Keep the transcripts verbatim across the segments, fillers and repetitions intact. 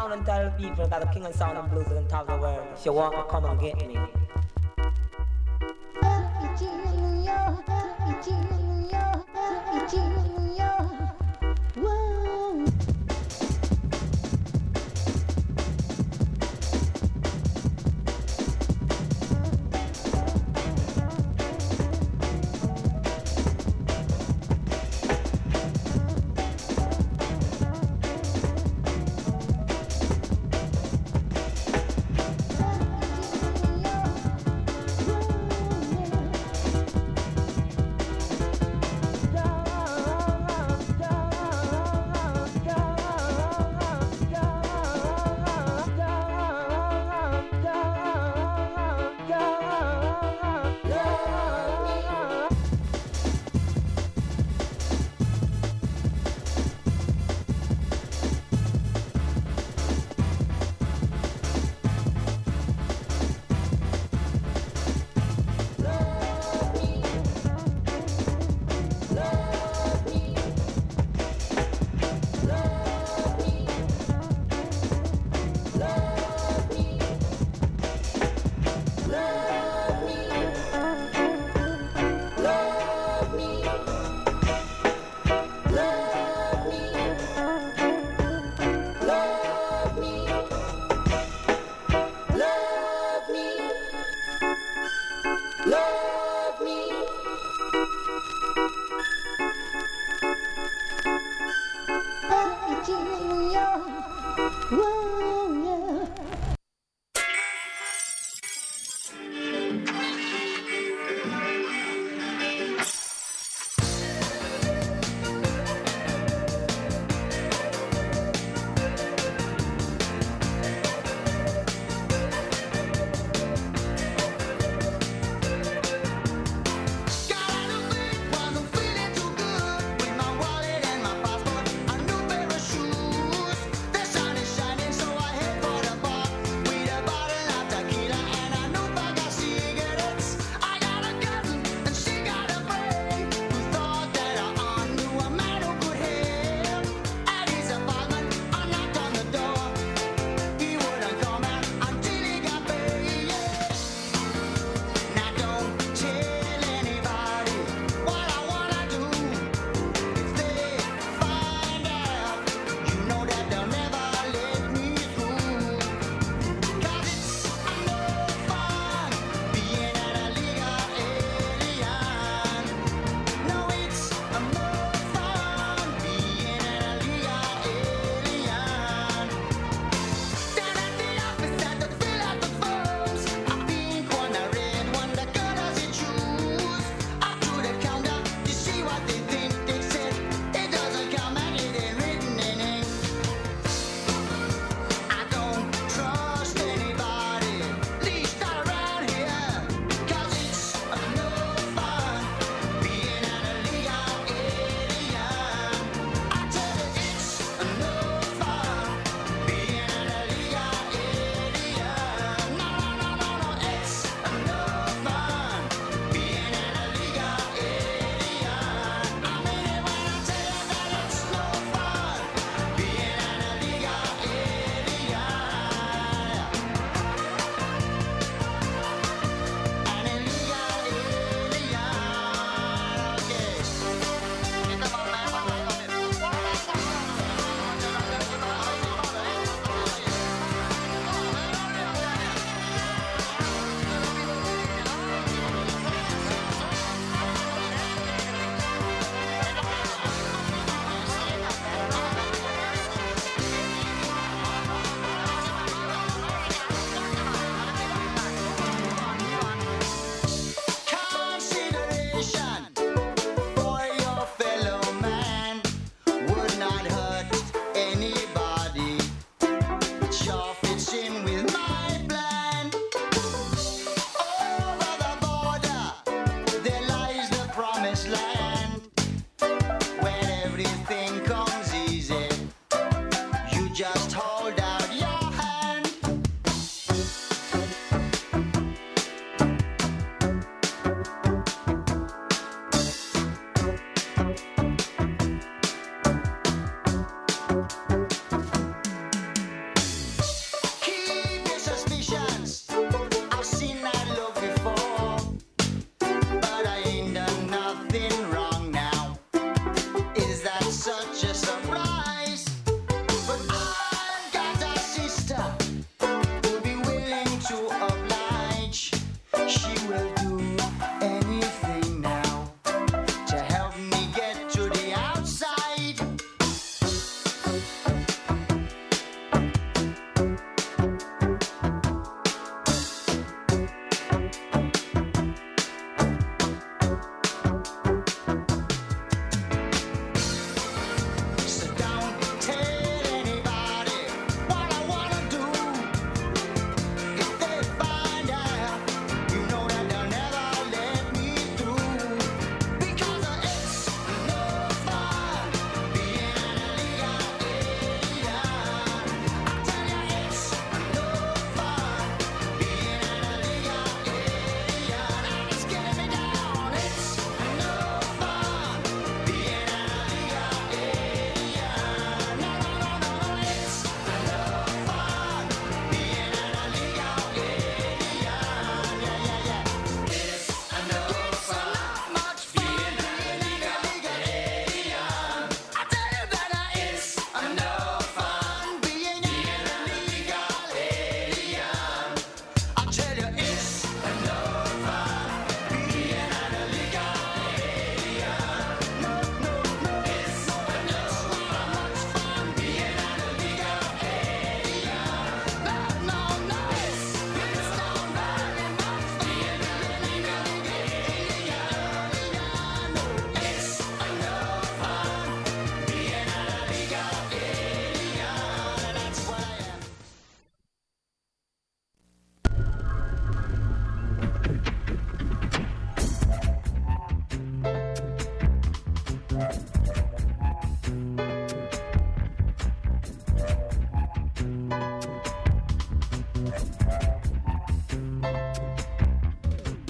around and tell people that the king and sound and blues is on top of the world. If you want to come and get me.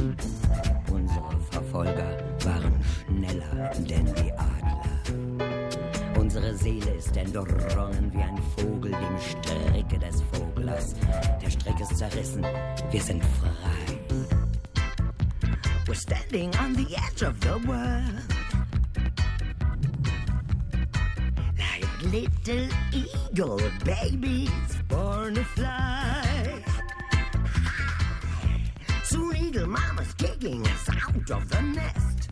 Unsere Verfolger waren schneller denn die Adler. Unsere Seele ist entrungen wie ein Vogel dem Stricke des Voglers. Der Strick ist zerrissen, wir sind frei. We're standing on the edge of the world, like little eagle babies born to fly. Soon eagle mama's kicking us out of the nest.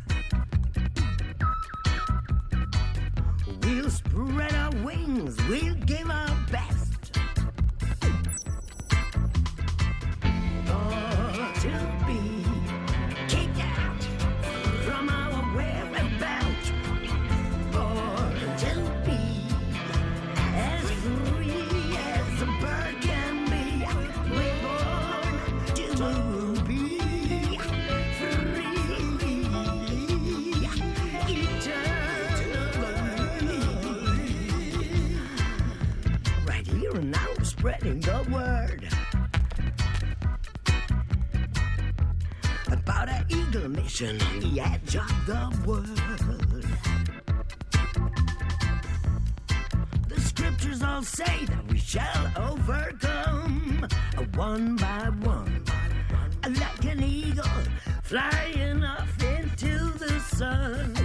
We'll spread our wings, we'll give our best. Oh, to be kicked out from our whereabouts, or to be as free as a bird can be. We're born to be free eternally. Right here and now, spreading the word about an eagle mission on the edge of the world. The scriptures all say that we shall overcome, one by one, like an eagle flying off into the sun.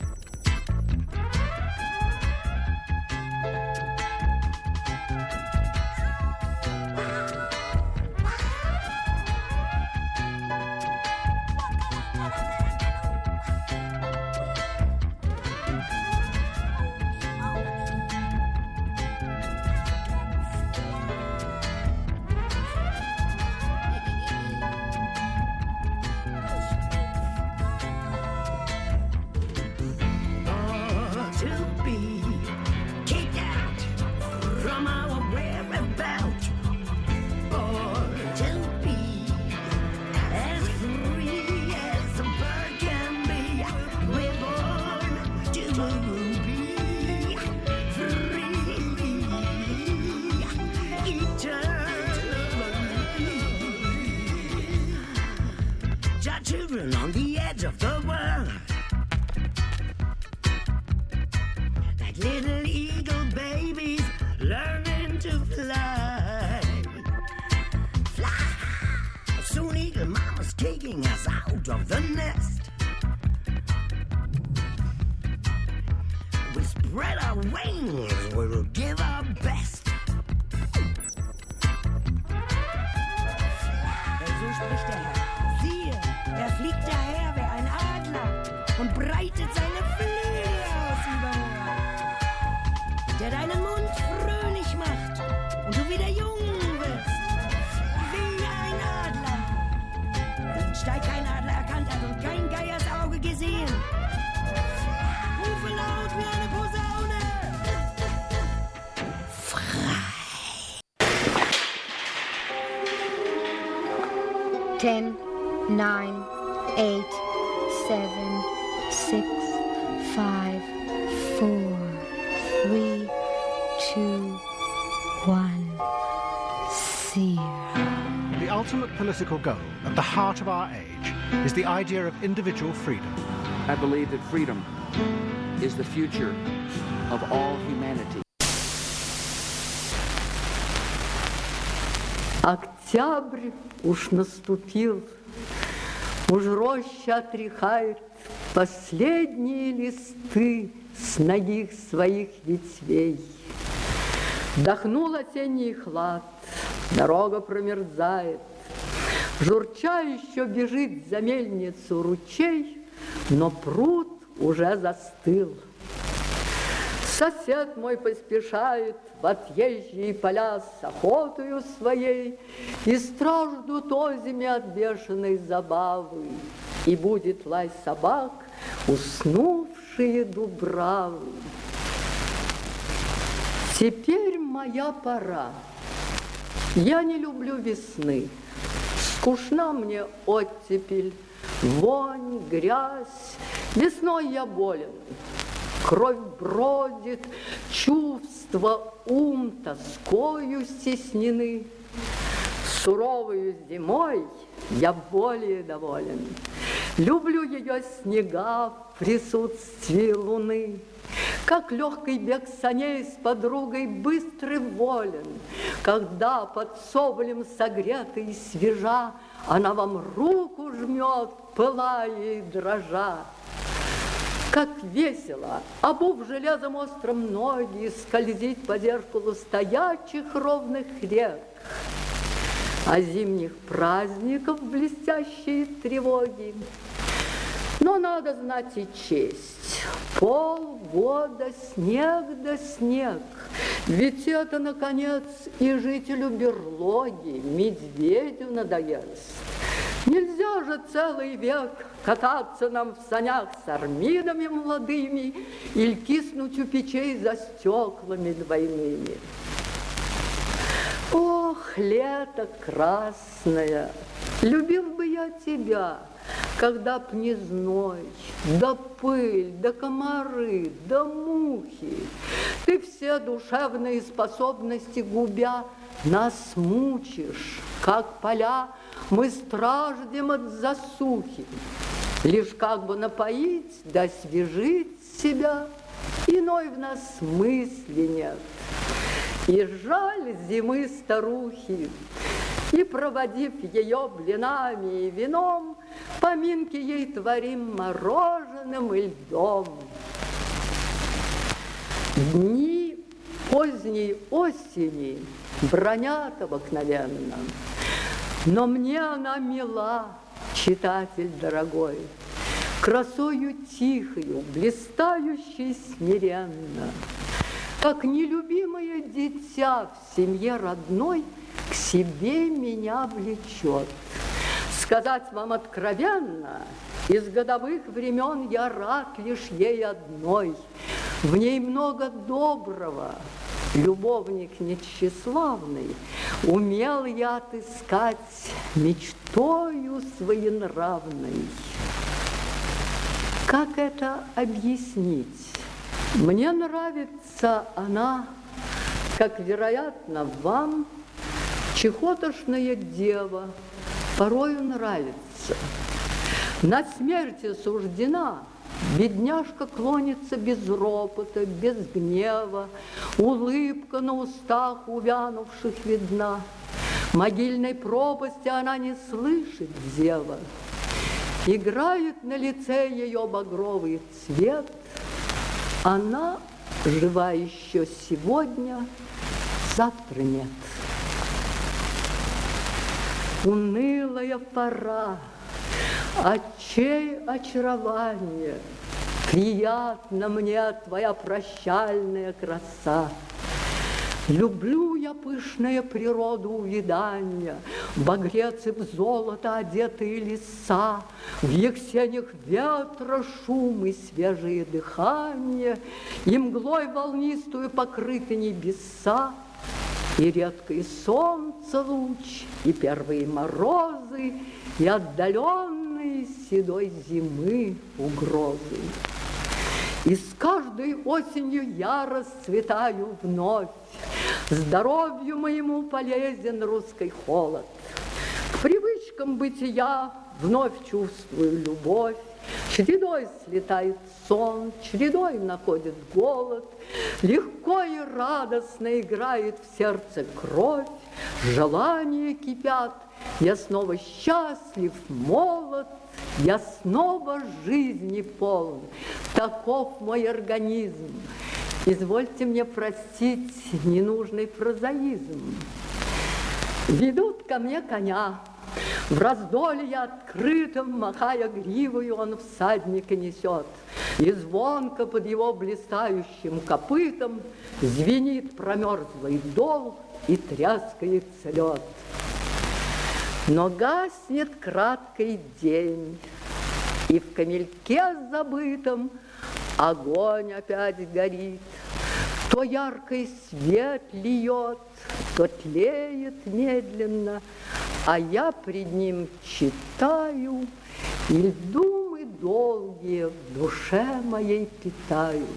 On the edge of the world, like little eagle babies learning to fly. Fly! Soon eagle mama's taking us out of the nest. We spread our wings, we'll give our best. So spricht der Herr. Siehe, er fliegt daher wie ein Adler und breitet seine Flügel aus über mir, der deinen Mund fröhlich macht und du wieder jung wirst, wie ein Adler, den Steig kein Adler erkannt hat und kein Geiers Auge gesehen. Rufe laut wie eine Posaune. Frei. Ten. Nine, eight, seven, six, five, four, three, two, one, zero. The ultimate political goal at the heart of our age is the idea of individual freedom. I believe that freedom is the future of all humanity. Октябрь уж наступил, уж роща отряхает последние листы с ногих своих ветвей. Вдохнул осенний хлад, дорога промерзает, журча еще бежит за мельницу ручей, но пруд уже застыл. Сосед мой поспешает в отъезжие поля с охотою своей, и страждут озими от бешеной забавы, и будет лай собак, уснувшие дубравы. Теперь моя пора. Я не люблю весны. Скучна мне оттепель, вонь, грязь. Весной я болен. Кровь бродит, чувства, ум тоскою стеснены. Суровою зимой я более доволен. Люблю ее снега в присутствии луны. Как легкий бег саней с подругой быстрый волен, когда под соболем согрета и свежа она вам руку жмет, пылая и дрожа. Как весело, обув железом острым ноги, скользить по зеркалу стоячих ровных рек. А зимних праздников блестящие тревоги. Но надо знать и честь. Полгода снег да снег. Ведь это, наконец, и жителю берлоги, медведю надоест. Нельзя же целый век кататься нам в санях с армидами молодыми или киснуть у печей за стеклами двойными. Ох, лето красное, любил бы я тебя, когда б не зной, да пыль, да комары, да мухи. Ты все душевные способности губя нас мучишь, как поля мы страждем от засухи. Лишь как бы напоить да освежить себя, иной в нас мысли нет. И жаль зимы старухи, и, проводив ее блинами и вином, поминки ей творим мороженым и льдом. Дни поздней осени бронят обыкновенно, но мне она мила, читатель дорогой, красою тихою, блистающей смиренно. Как нелюбимое дитя в семье родной к себе меня влечет. Сказать вам откровенно, из годовых времен я рад лишь ей одной. В ней много доброго, любовник нетщеславный, умел я отыскать мечтою своенравной. Как это объяснить? Мне нравится она, как, вероятно, вам, чехотошная дева, порою нравится. На смерти суждена, бедняжка клонится без ропота, без гнева, улыбка на устах увянувших видна. Могильной пропасти она не слышит зева. Играет на лице ее багровый цвет. Она жива еще сегодня, завтра нет. Унылая пора, очей очарование, приятна мне твоя прощальная краса. Люблю я пышная природу увядания, багрец и в золото одетые леса, в их сенях ветра шум и свежее дыхание, и мглой волнистую покрыты небеса, и редкое солнце луч, и первые морозы, и отдаленные седой зимы угрозы. И с каждой осенью я расцветаю вновь, здоровью моему полезен русский холод. К привычкам бытия вновь чувствую любовь, чередой слетает сон, чередой находит голод, легко и радостно играет в сердце кровь, желания кипят, я снова счастлив, молод, я снова жизни полн, таков мой организм. Извольте мне простить ненужный прозаизм. Ведут ко мне коня, в раздолье открытом, махая гривою, он всадника несет. И звонко под его блистающим копытом звенит промерзлый дол и тряскается лед. Но гаснет краткий день, и в камельке забытом огонь опять горит. То яркий свет льет, то тлеет медленно, а я пред ним читаю, и думы долгие в душе моей питаю.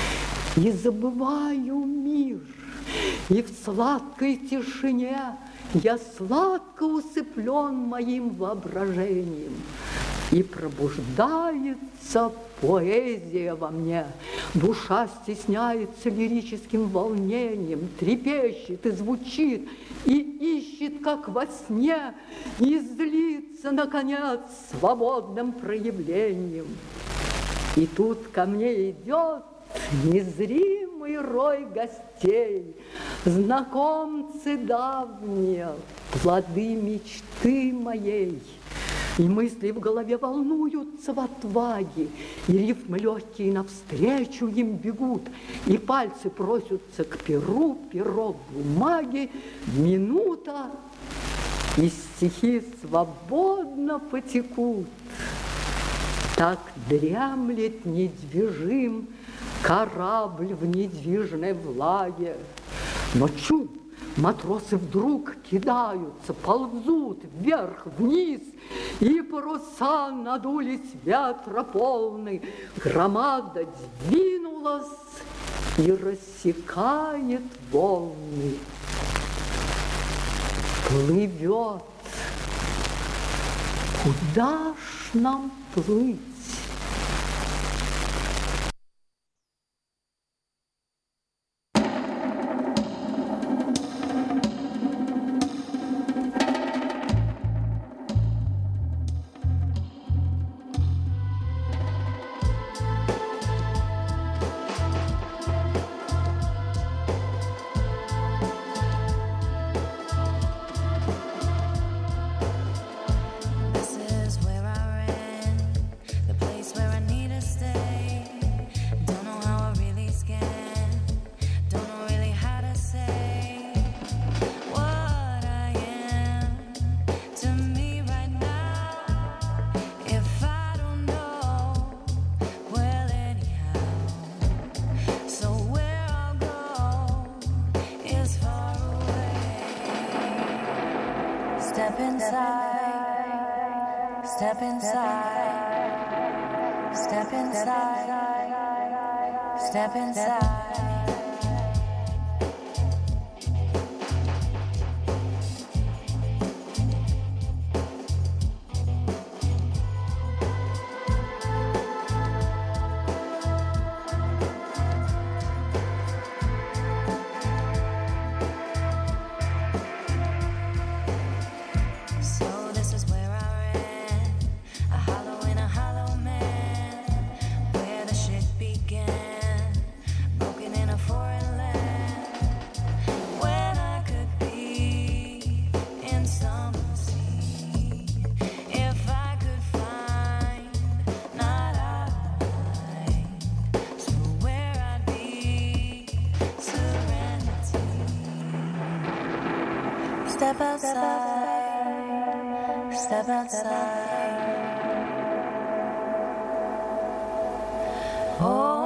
И забываю мир, и в сладкой тишине Я сладко усыплен моим воображением, и пробуждается поэзия во мне. Душа стесняется лирическим волнением, трепещет и звучит, и ищет, как во сне, и злится, наконец, свободным проявлением. И тут ко мне идет незримый рой гостей, знакомцы давние, плоды мечты моей. И мысли в голове волнуются в отваге, и рифмы легкие навстречу им бегут, и пальцы просятся к перу, перо к бумаге, минута, и стихи свободно потекут. Так дремлет недвижим корабль в недвижной влаге. Но чу, матросы вдруг кидаются, ползут вверх, вниз, и паруса надулись ветра полны. Громада двинулась и рассекает волны. Плывет. Куда ж нам плыть? Step inside, step inside, step inside, step inside. Step outside, step outside. Oh.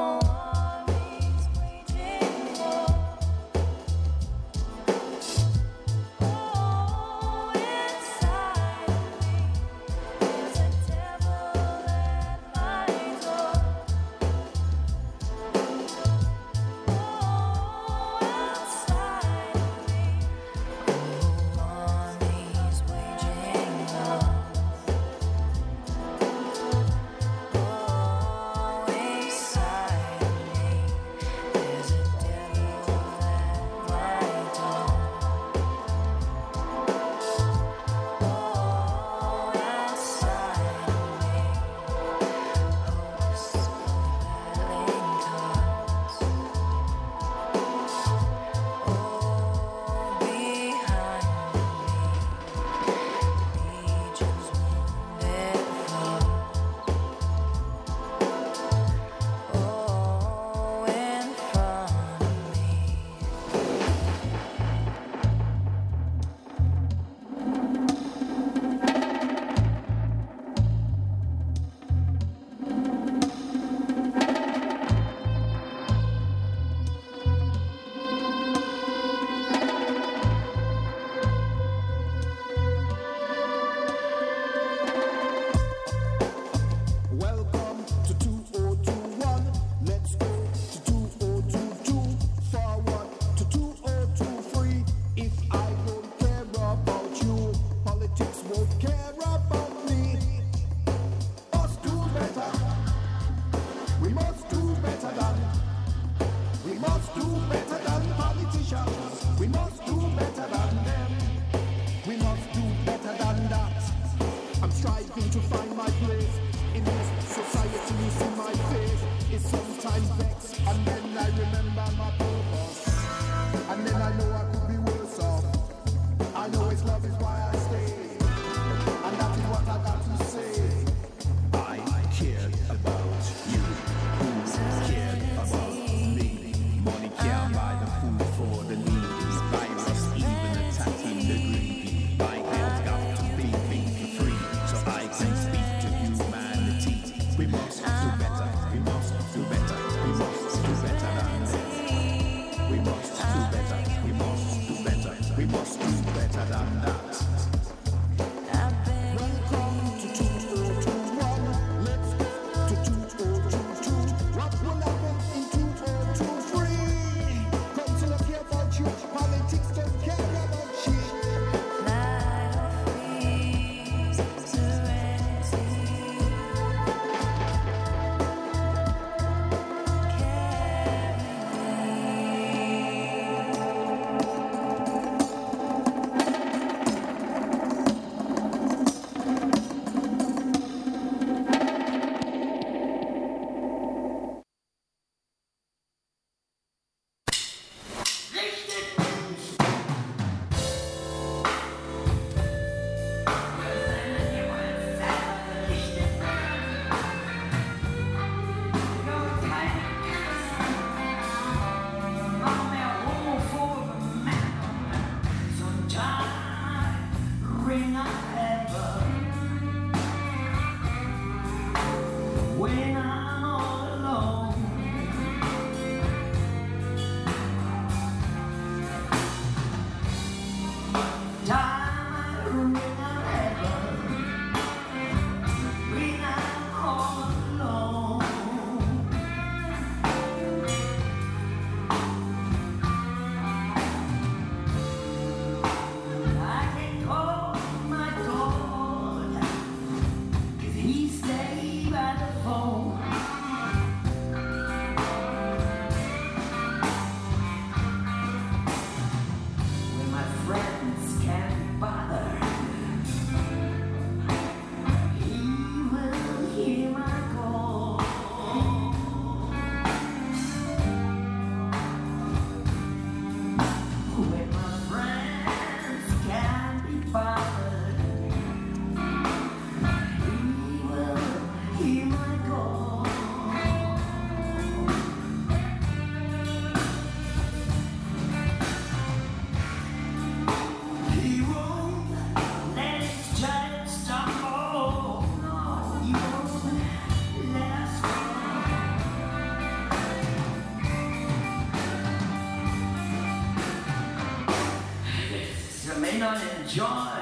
joy,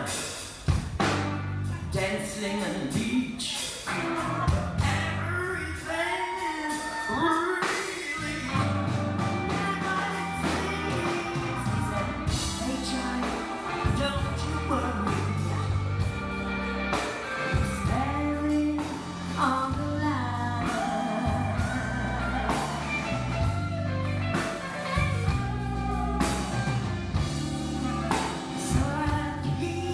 dancing on the beach. Everything is really what it seems. He said, hey Johnny, don't you worry. You're standing on the line. So I hear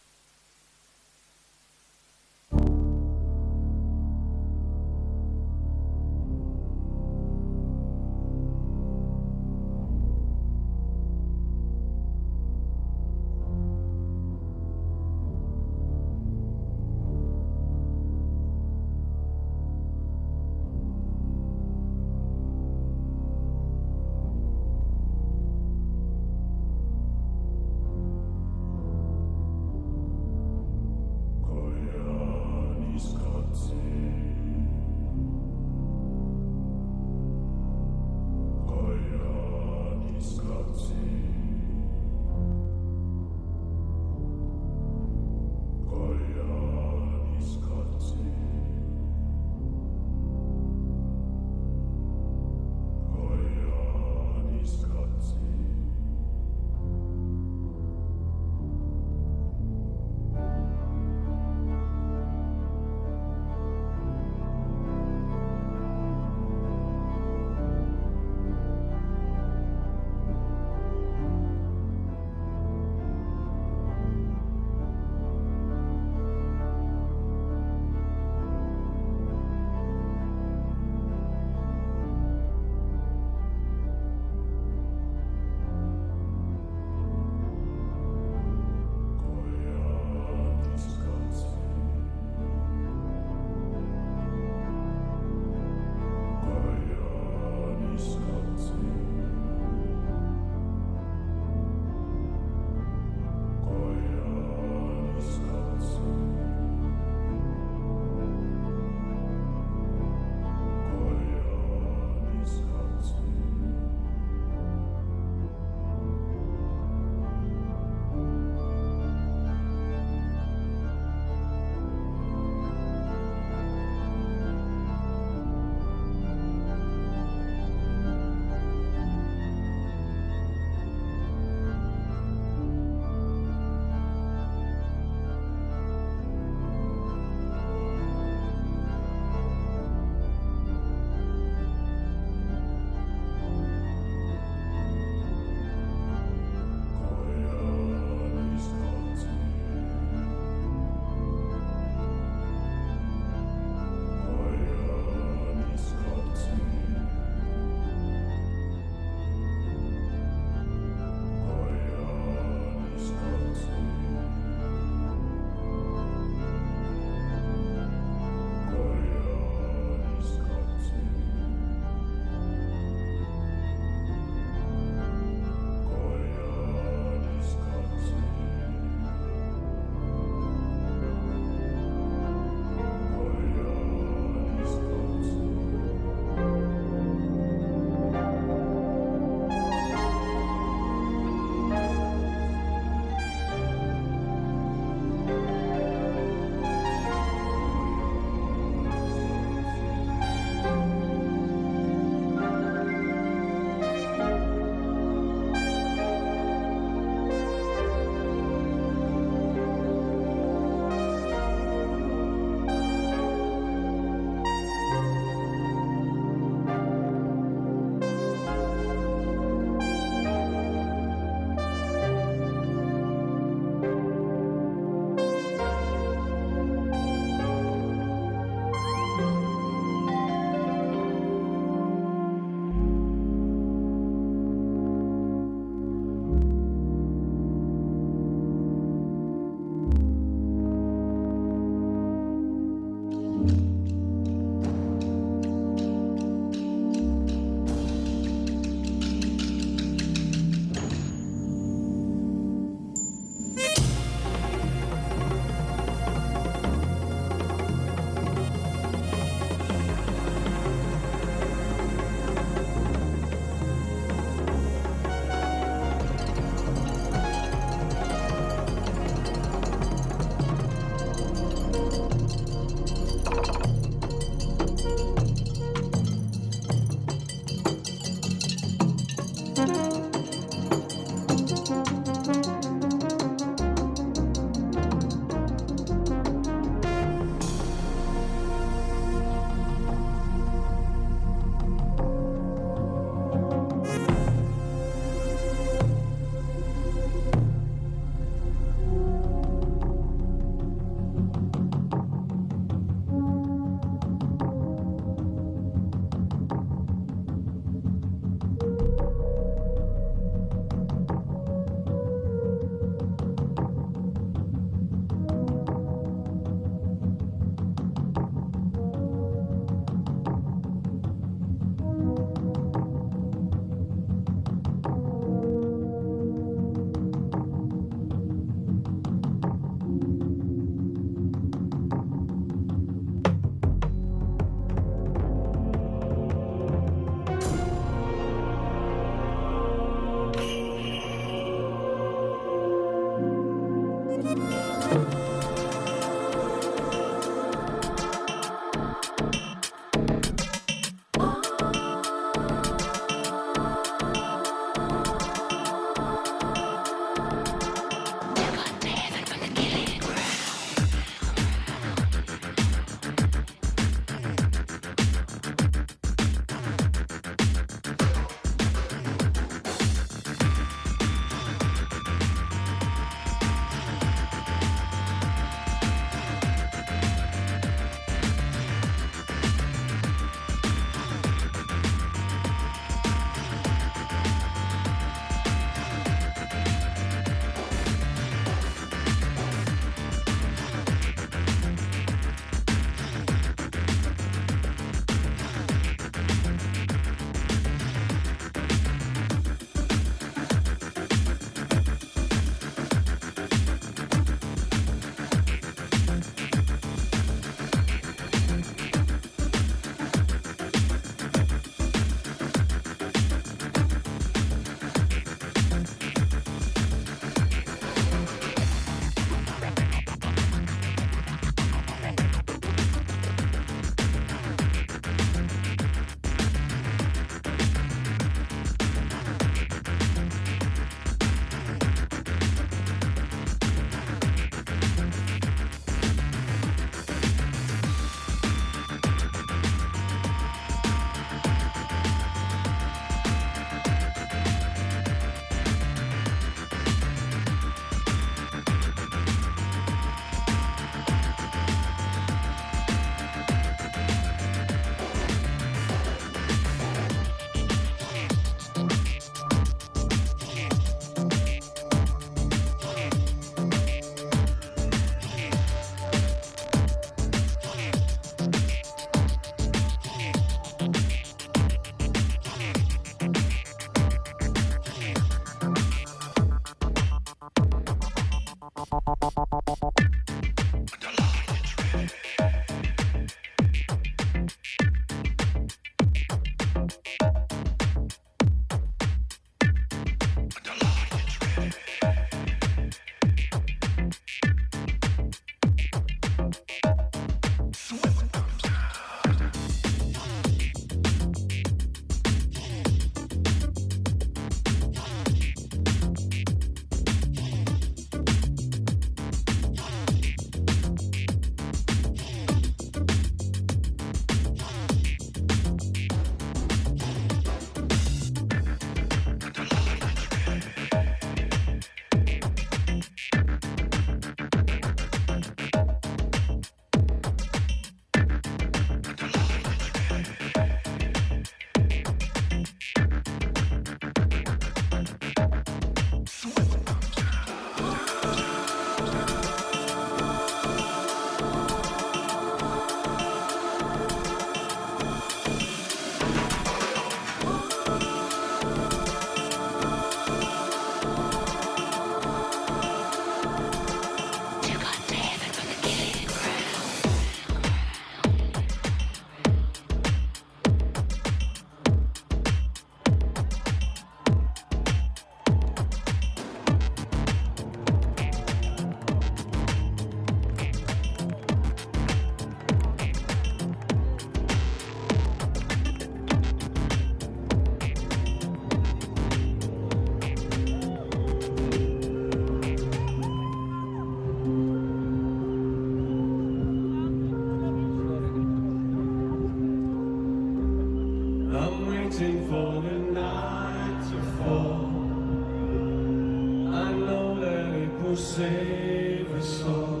save us all.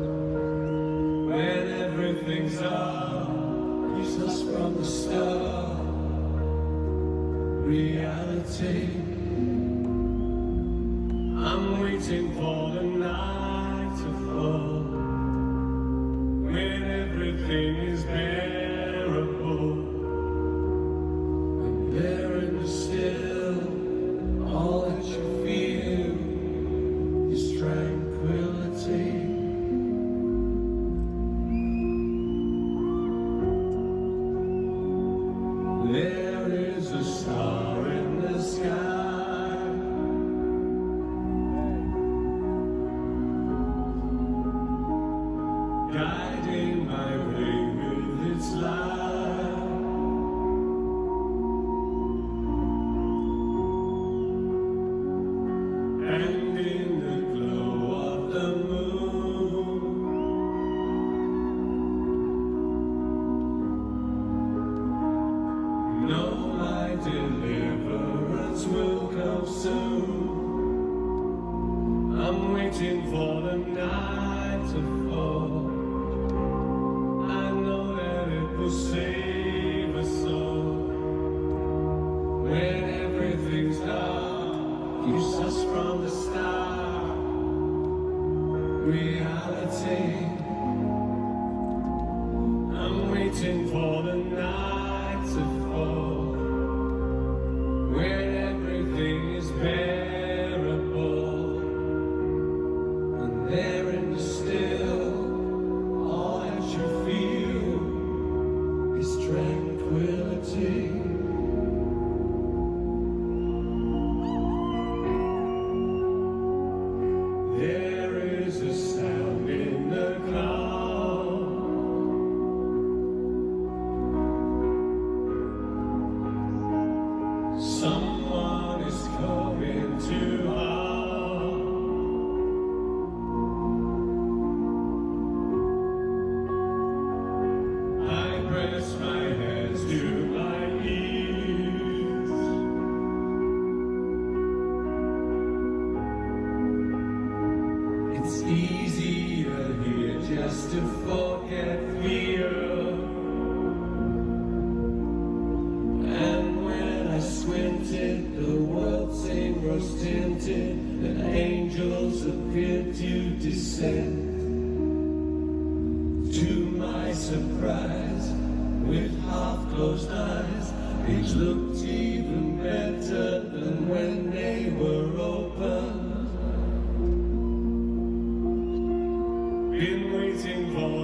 When everything's up, keeps us from the start. Reality. I'm waiting for the night to fall. When everything is bearable. And there in the still, all that you feel is tranquility. There is a star in the sky. guiding my way with its light. And in the glow of the moon, know my deliverance will come soon. I'm waiting for the night to fall. I know that it will save us all. When everything's dark, keeps us from the start. Reality. I'm waiting for the night to fall. When everything is bearable. And there in the still, all that you feel is tranquility. There is a sound in the cloud. Someone is coming to harm. I press my hands to my ears. It's easier here just to forget fear. And when I squinted, the world seemed rose-tinted, and angels appeared to descend. To my surprise, with half-closed eyes, things looked even better than when they were open. Been waiting for